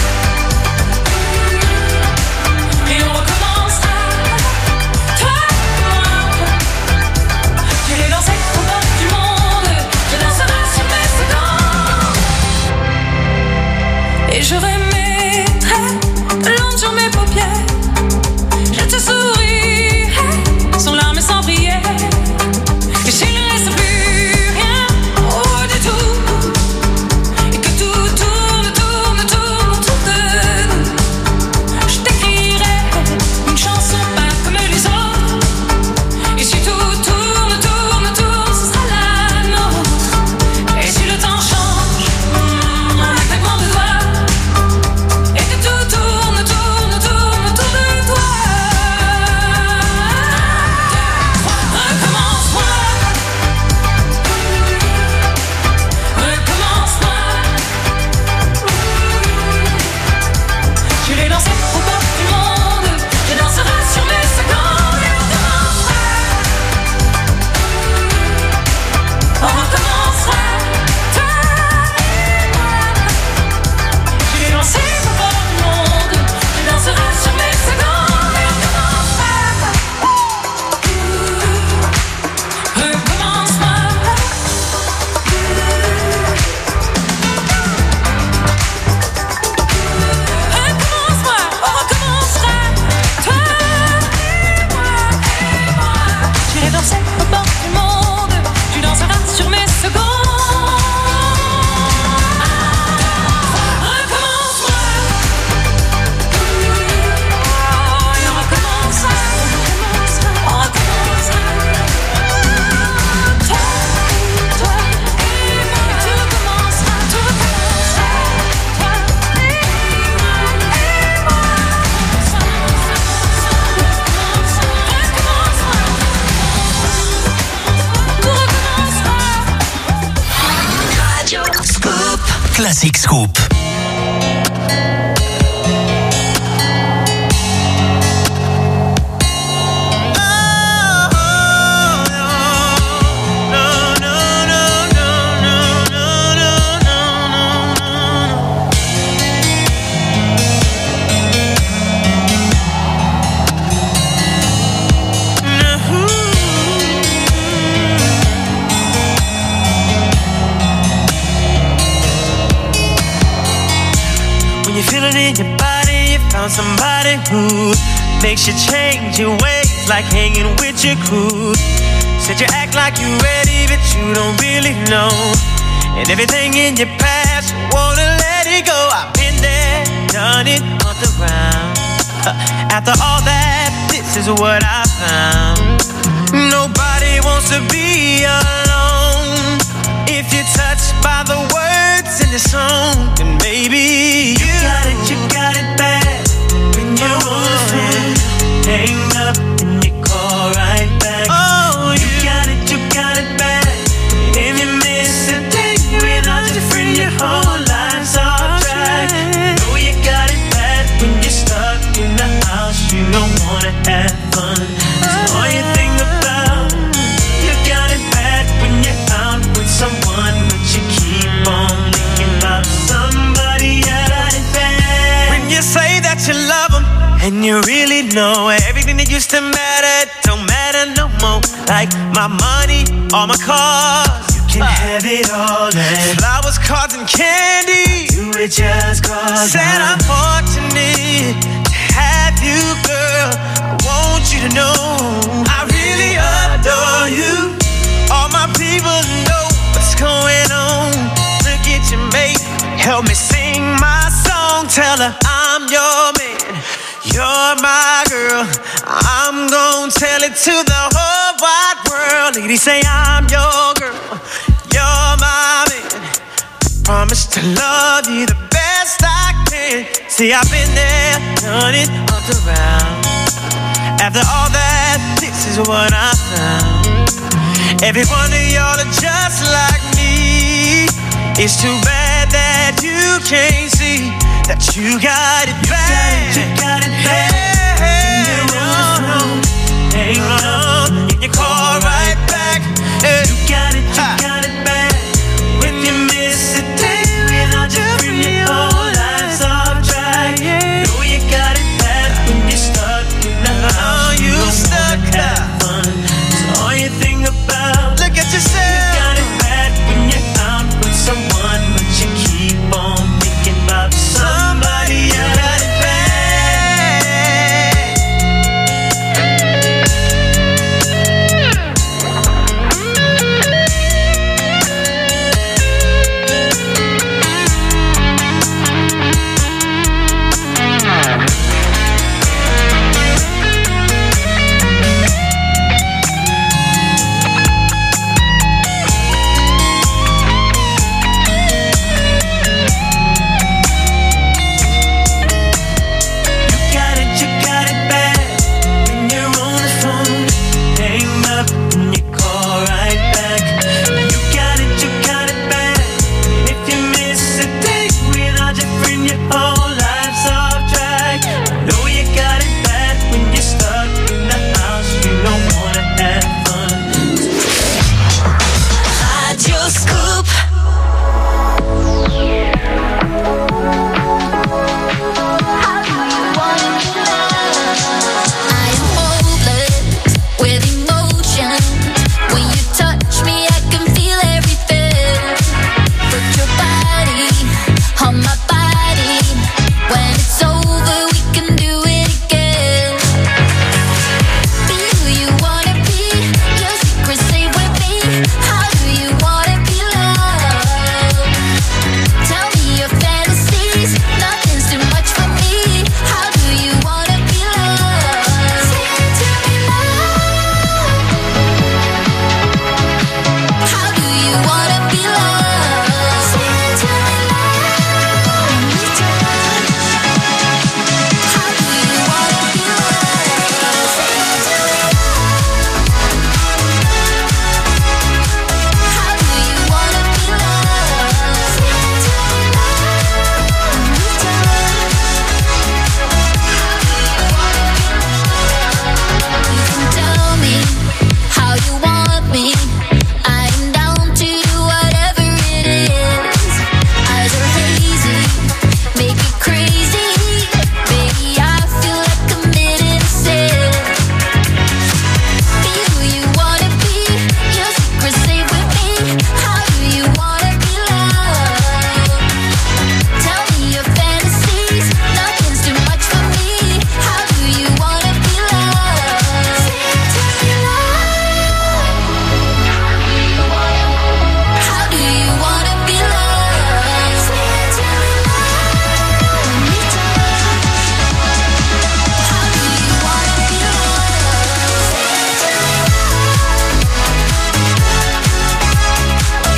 Speaker 16: Et on recommencera. Toi et moi. J'irai danser aux portes du monde. Tu danseras sur mes secondes. Et je remettrai de l'ombre sur mes paupières. Je te sourirai sans larmes et sans prière. Et s'il ne reste plus rien oh, du tout, et que tout tourne, tourne, tourne autour de nous, je t'écrirai une chanson pas comme les autres. Et si tout tourne, tourne, tourne, ce sera la nôtre. Et si le temps change mm, en un claquement de doigts, et que tout tourne, tourne, tourne autour de toi. Recommence-moi. Recommence-moi. J'irai danser aux portes du monde. Tu danseras sur mes secondes. Et on recommencera. On recommencera. Toi et moi. J'irai danser aux portes du monde. Tu danseras sur mes secondes. Et on recommencera. Recommence-moi. Recommence-moi, on recommencera. Toi et moi, et moi. J'irai danser aux portes du monde. Tu danseras sur mes secondes. Recommence-moi. Et on recommencera. On recommencera. Toi, toi et moi. Tout recommencera, tout recommencera. Toi et moi, et moi. Tout recommencera.
Speaker 21: Radio Scoop. Classic Scoop.
Speaker 8: When you feel it in your body, you found somebody who makes you change your ways, like hanging with your crew. Said you act like you're ready, but you don't really know. And everything in your past, you wanna let it go. I've been there, done it, on the ground. After all that, this is what I found. Nobody wants to be alone. If you're touched by the words in the song, then maybe you, you got it, you got it bad. When you wanna hang up and you call right back. Oh, you, you got it, you got it bad. you really know everything that used to matter don't matter no more. Like my money, all my cars, you can have it all. And flowers, cards, and candy, you would just cause. Said I'm fortunate to have you, girl. I want you to know I really adore you. All my people know what's going on. Look at your mate, help me sing my song. Tell her I'm your man, you're my girl. I'm gonna tell it to the whole wide world. Ladies say I'm your girl, you're my man. Promise to love you the best I can. See, I've been there, done it, up around. After all that, this is what I found. Every one of y'all are just like me. It's too bad that you can't see that you got it bad.